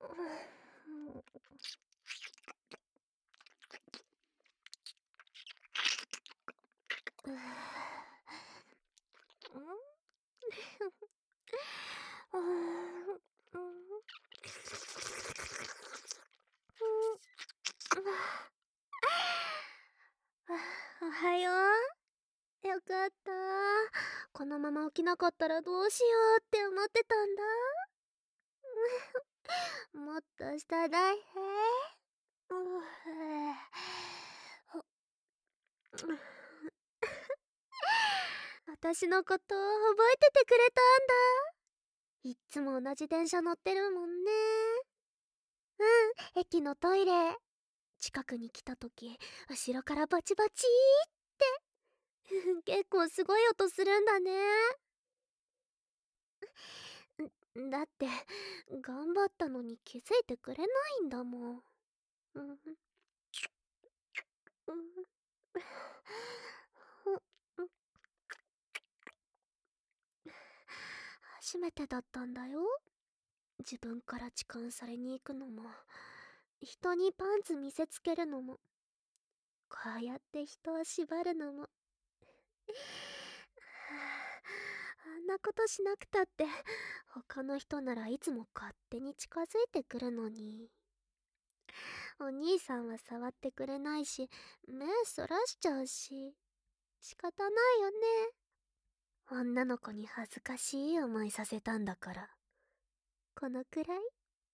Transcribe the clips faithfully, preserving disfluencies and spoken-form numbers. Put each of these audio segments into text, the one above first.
おはよう。よかった。このまま起きなかったらどうしようって思ってたんだ。もっとした大変。私のこと覚えててくれたんだ。いっつも同じ電車乗ってるもんね。うん、駅のトイレ。近くに来た時、後ろからバチバチーって。結構すごい音するんだね。だって、頑張ったのに気づいてくれないんだもん。うん。初めてだったんだよ。自分から痴漢されに行くのも、人にパンツ見せつけるのも、こうやって人を縛るのも。あんなことしなくたって、他の人ならいつも勝手に近づいてくるのに。お兄さんは触ってくれないし、目そらしちゃうし、仕方ないよね。女の子に恥ずかしい思いさせたんだから。このくらい。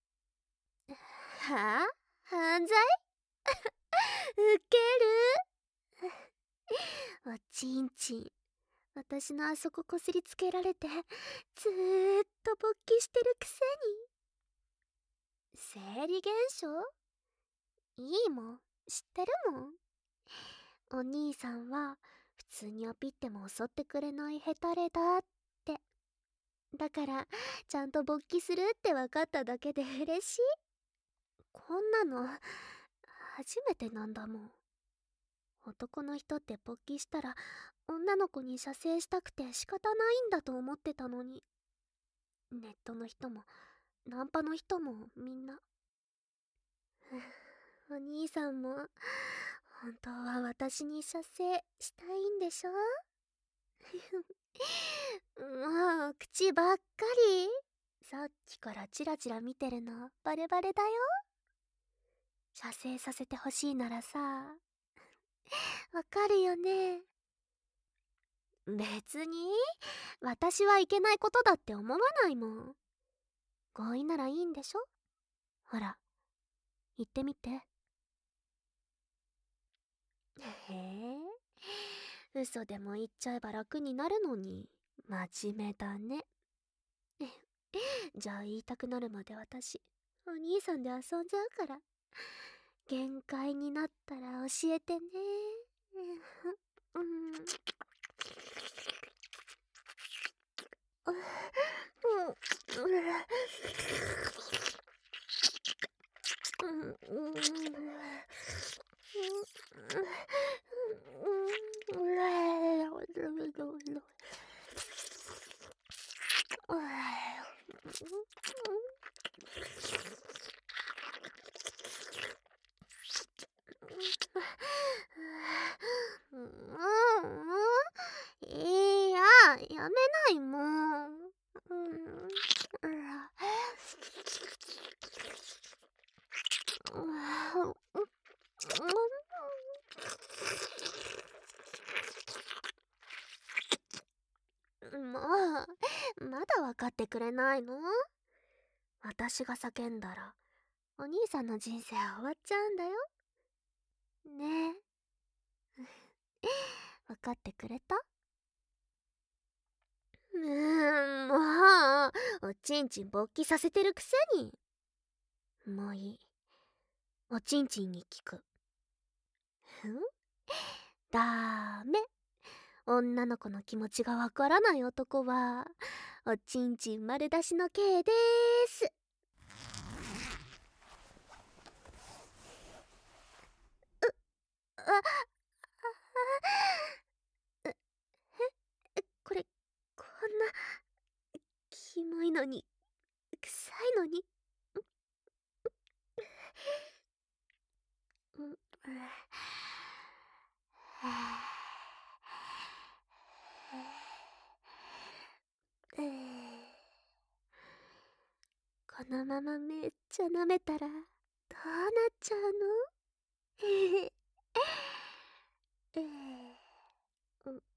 はあ？犯罪？ウケる。おちんちん。私のあそここすりつけられて、ずーっと勃起してるくせに。生理現象？いいもん。知ってるもん。お兄さんは、普通にアピっても襲ってくれないヘタレだって。だから、ちゃんと勃起するって分かっただけで嬉しい。こんなの、初めてなんだもん。男の人って勃起したら、女の子に射精したくて仕方ないんだと思ってたのに。ネットの人も、ナンパの人もみんな。お兄さんも、本当は私に射精したいんでしょ？もう、口ばっかり。さっきからチラチラ見てるのバレバレだよ。射精させてほしいならさ、わかるよね。別に、私はいけないことだって思わないもん。合意ならいいんでしょ？ほら、言ってみて。へえ、嘘でも言っちゃえば楽になるのに、真面目だね。じゃあ言いたくなるまで私、お兄さんで遊んじゃうから。限界になったら教えてね。うん。いや、やめないもん。もう、まだ分かってくれないの？私が叫んだら、お兄さんの人生終わっちゃうんだよ。ねえ。分かってくれた？うーん、もう、おちんちん勃起させてるくせに。もういい。おちんちんに聞く。ん？ダメ。女の子の気持ちがわからない男は、おちんちん丸出しの刑でーす。う、あ、あ、え、これ、こんな、キモいのに、臭いのに。 このままめっちゃ舐めたらどうなっちゃうの？えへえー、う、う、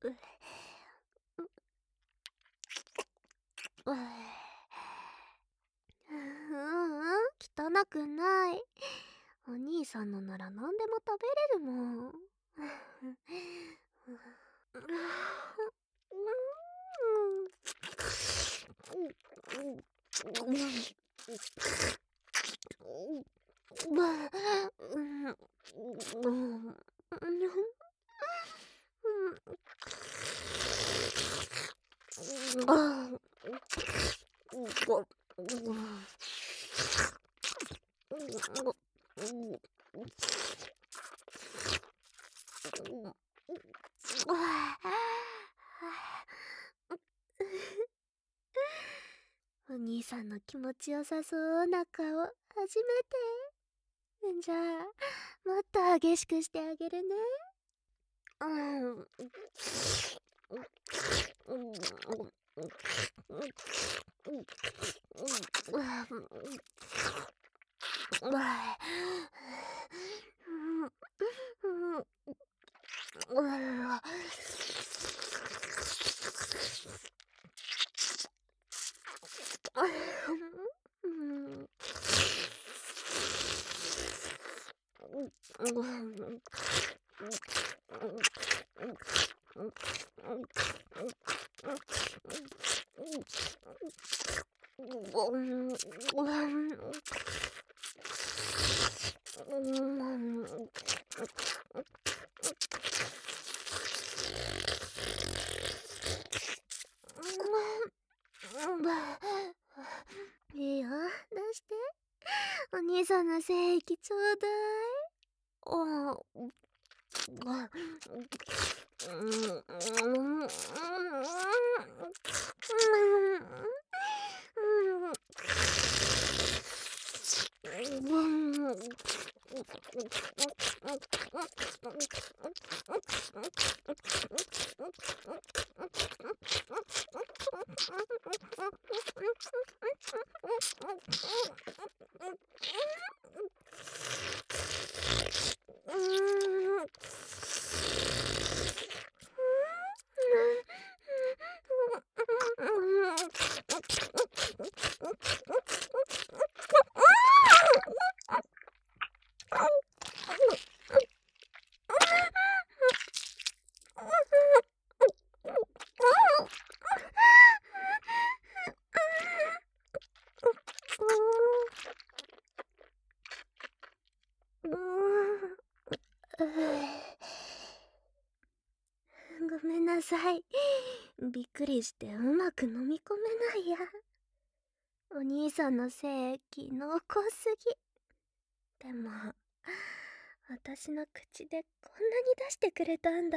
う、う、ううん、汚くない。お兄さんのなら何でも食べれるもん。お兄さんの気持ちよさそうな顔初めて。じゃあもっと激しくしてあげるね。うん。いいよ、出して。お兄さんの精液ちょうだい。あ、あ、ごめんなさい。びっくりしてうまく飲み込めないや。お兄さんの精液濃厚すぎ。でも私の口でこんなに出してくれたんだ。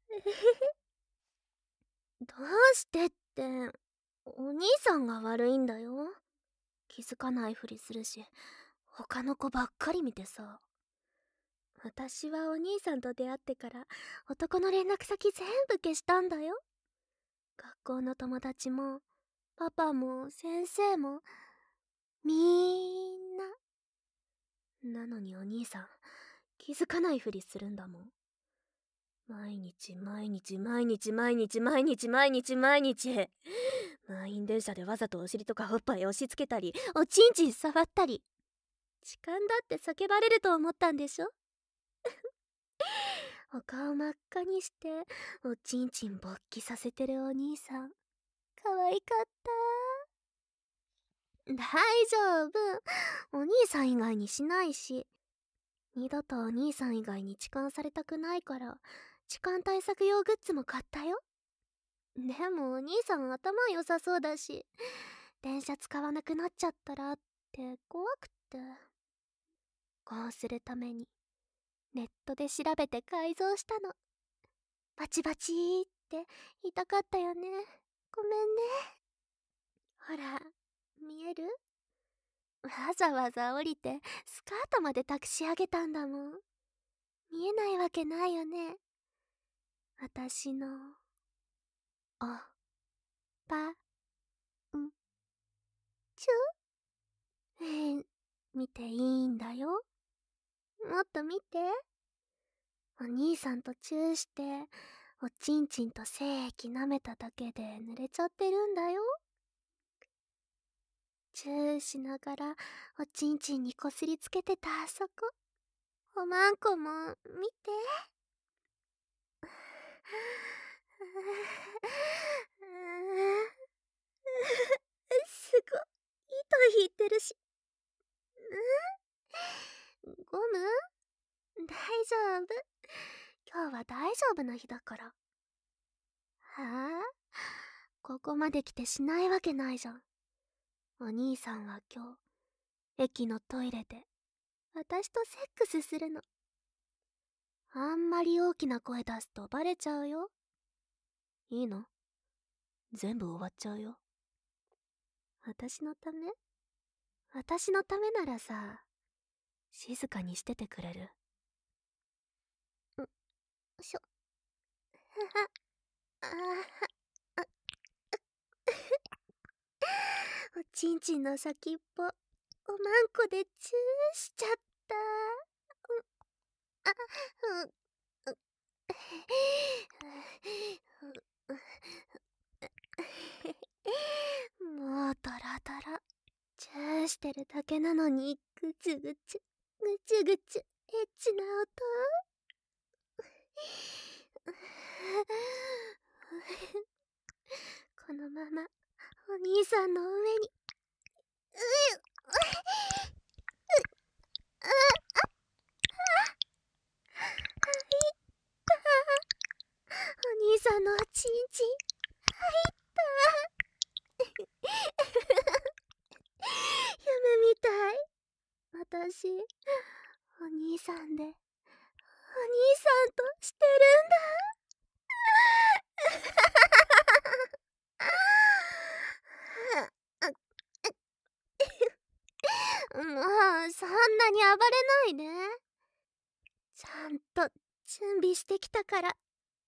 どうしてって、お兄さんが悪いんだよ。気づかないふりするし他の子ばっかり見てさ。私はお兄さんと出会ってから男の連絡先全部消したんだよ。学校の友達もパパも先生もみんな。なのにお兄さん気づかないふりするんだもん。毎日毎日毎日毎日毎日毎日毎日満員電車でわざとお尻とかおっぱい押し付けたりおちんちん触ったり。痴漢だって叫ばれると思ったんでしょ。お顔真っ赤にしておちんちん勃起させてるお兄さん可愛かった。大丈夫、お兄さん以外にしないし。二度とお兄さん以外に痴漢されたくないから痴漢対策用グッズも買ったよ。でもお兄さん頭良さそうだし電車使わなくなっちゃったらって怖くて。こうするためにネットで調べて改造したの。バチバチーって痛かったよね。ごめんね。ほら見える？わざわざ降りてスカートまで託し上げたんだもん。見えないわけないよね。私のおっぱんちゅ見ていいんだよ。もっと見て。お兄さんとチューして、おちんちんと精液舐めただけで濡れちゃってるんだよ。チューしながらおちんちんにこすりつけてたあそこ。おまんこも見て。すごい糸引いてるし。ゴム大丈夫。今日は大丈夫な日だから。はあ、ここまで来てしないわけないじゃん。お兄さんは今日駅のトイレで私とセックスするの。あんまり大きな声出すとバレちゃうよ。いいの？全部終わっちゃうよ。私のため？私のためならさ、静かにしててくれる？んしょ。ああおちんちんの先っぽ、おまんこでチューしちゃった。あ、う、う、もうドラドラ。チューしてるだけなのにぐちゅぐちゅ、ぐちゅぐちゅ、エッチな音。このままお兄さんの上に、ううああ入ったお兄さんのおちんちん入った夢みたい。私お兄さんでお兄さんとしてるんだ。もうそんなに暴れないで。ちゃんと準備してきたから。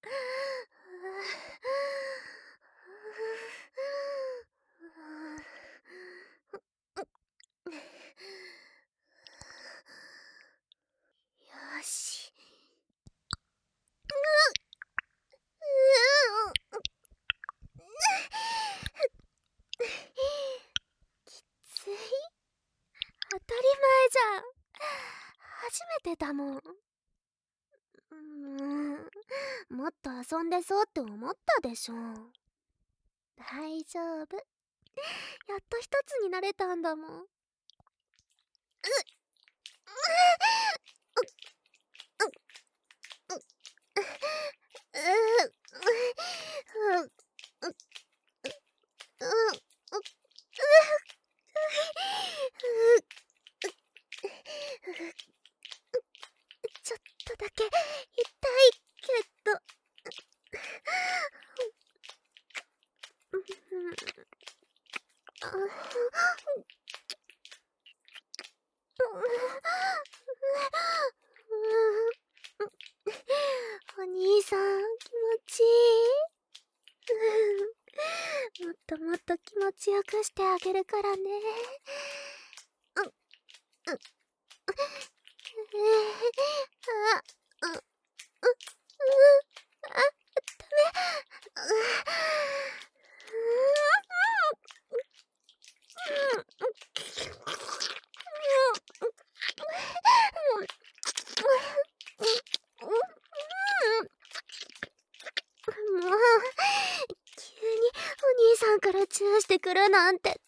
よし。きつい。当たり前じゃん。初めてだもん。うーん、もっと遊んでそうって思ったでしょ。大丈夫。やっと一つになれたんだもん。うっちょっとだけ痛いけど。お兄さん気持ちいい。もっともっと気持ちよくしてあげるからね。うんうんあうんうんあダメもう急にお兄さんからチューしてくるなんてずるい。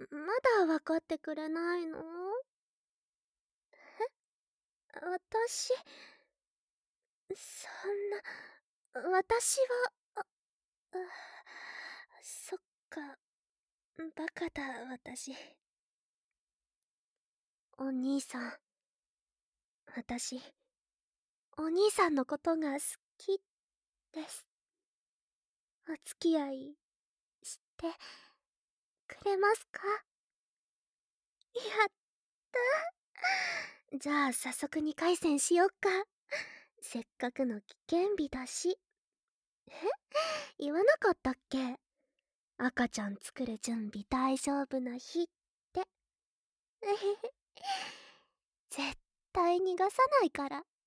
まだ分かってくれないの？え、私、そんな、私は、あ、あ、そっか、バカだ、私。お兄さん、私、お兄さんのことが好きです。お付き合いしてくれますか？やったじゃあ早速にかい戦しよっか。せっかくの危険日だし。え、言わなかったっけ？赤ちゃん作る準備大丈夫な日って。えへへ。絶対逃がさないから。